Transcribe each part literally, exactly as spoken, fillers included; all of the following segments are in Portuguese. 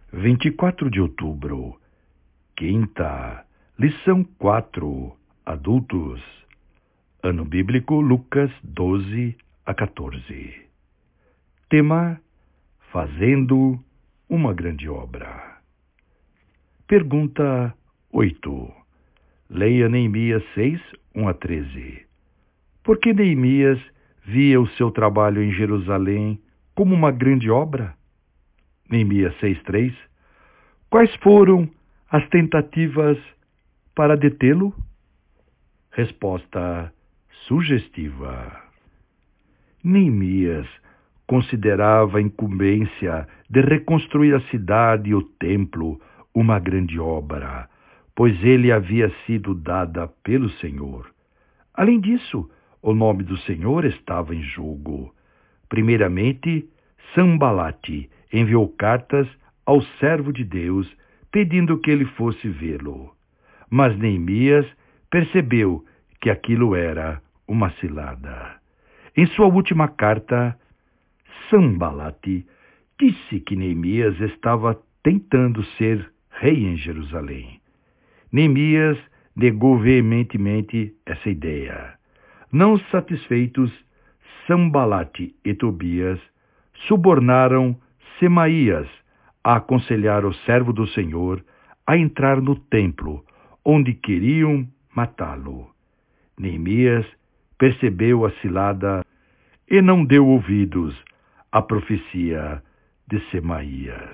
vinte e quatro de outubro, quinta, lição quatro, adultos, ano bíblico Lucas doze a quatorze. Tema: fazendo uma grande obra. Pergunta oito. Leia Neemias seis, um a treze. Por que Neemias via o seu trabalho em Jerusalém como uma grande obra? Neemias seis, três. Quais foram as tentativas para detê-lo? Resposta sugestiva. Neemias considerava a incumbência de reconstruir a cidade e o templo uma grande obra, pois ele havia sido dada pelo Senhor. Além disso, o nome do Senhor estava em jogo. Primeiramente, Sanbalate enviou cartas ao servo de Deus, pedindo que ele fosse vê-lo. Mas Neemias percebeu que aquilo era uma cilada. Em sua última carta, Sanbalate disse que Neemias estava tentando ser rei em Jerusalém. Neemias negou veementemente essa ideia. Não satisfeitos, Sanbalate e Tobias subornaram Semaías a aconselhar o servo do Senhor a entrar no templo, onde queriam matá-lo. Neemias percebeu a cilada e não deu ouvidos à profecia de Semaías.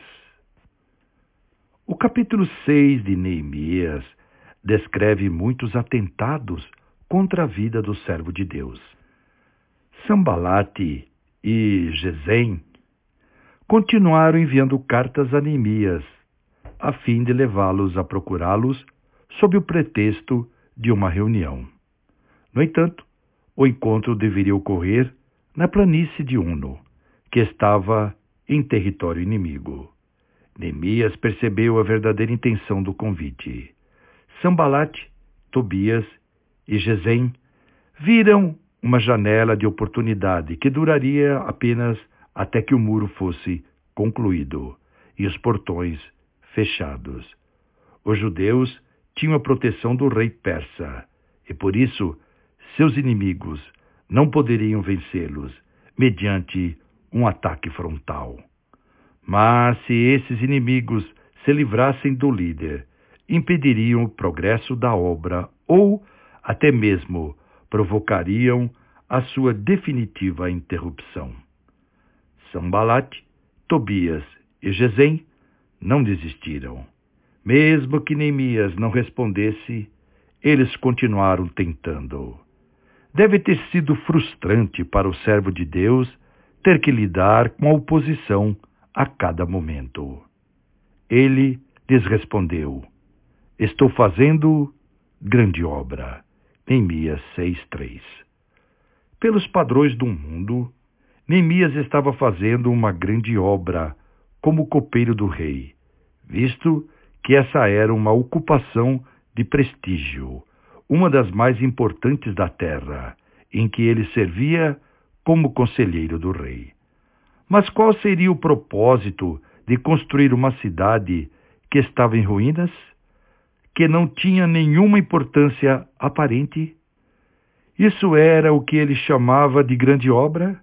O capítulo seis de Neemias descreve muitos atentados contra a vida do servo de Deus. Sanbalate e Gesem continuaram enviando cartas a Neemias, a fim de levá-los a procurá-los sob o pretexto de uma reunião. No entanto, o encontro deveria ocorrer na planície de Uno, que estava em território inimigo. Neemias percebeu a verdadeira intenção do convite. Sanbalate, Tobias e Gesem viram uma janela de oportunidade que duraria apenas até que o muro fosse concluído e os portões fechados. Os judeus tinham a proteção do rei persa e, por isso, seus inimigos não poderiam vencê-los mediante um ataque frontal. Mas se esses inimigos se livrassem do líder, impediriam o progresso da obra ou até mesmo provocariam a sua definitiva interrupção. Sanbalate, Tobias e Gesem não desistiram. Mesmo que Neemias não respondesse, eles continuaram tentando. Deve ter sido frustrante para o servo de Deus ter que lidar com a oposição a cada momento. Ele lhes respondeu: estou fazendo grande obra. Neemias seis, três. Pelos padrões do mundo, Neemias estava fazendo uma grande obra como copeiro do rei, visto que essa era uma ocupação de prestígio, uma das mais importantes da terra, em que ele servia como conselheiro do rei. Mas qual seria o propósito de construir uma cidade que estava em ruínas, que não tinha nenhuma importância aparente? Isso era o que ele chamava de grande obra?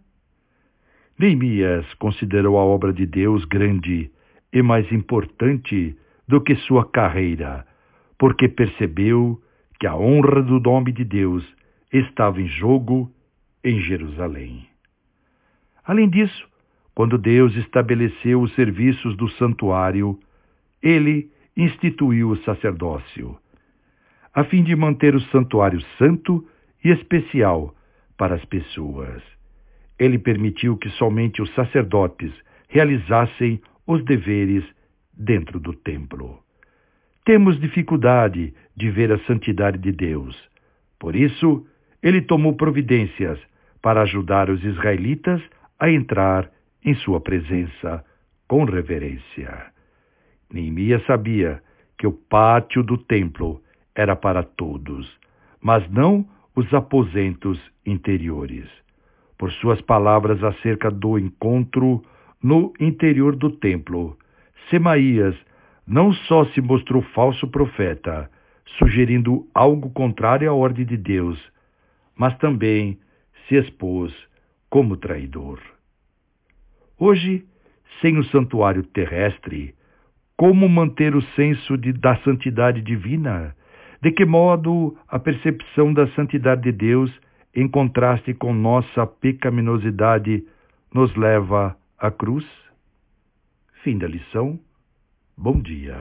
Neemias considerou a obra de Deus grande e mais importante do que sua carreira, porque percebeu que a honra do nome de Deus estava em jogo em Jerusalém. Além disso, quando Deus estabeleceu os serviços do santuário, ele instituiu o sacerdócio, a fim de manter o santuário santo e especial para as pessoas. Ele permitiu que somente os sacerdotes realizassem os deveres dentro do templo. Temos dificuldade de ver a santidade de Deus. Por isso, ele tomou providências para ajudar os israelitas a entrar em sua presença com reverência. Neemias sabia que o pátio do templo era para todos, mas não os aposentos interiores. Por suas palavras acerca do encontro no interior do templo, Semaías não só se mostrou falso profeta, sugerindo algo contrário à ordem de Deus, mas também se expôs como traidor. Hoje, sem o santuário terrestre, como manter o senso de, da santidade divina? De que modo a percepção da santidade de Deus, em contraste com nossa pecaminosidade, nos leva à cruz? Fim da lição. Bom dia.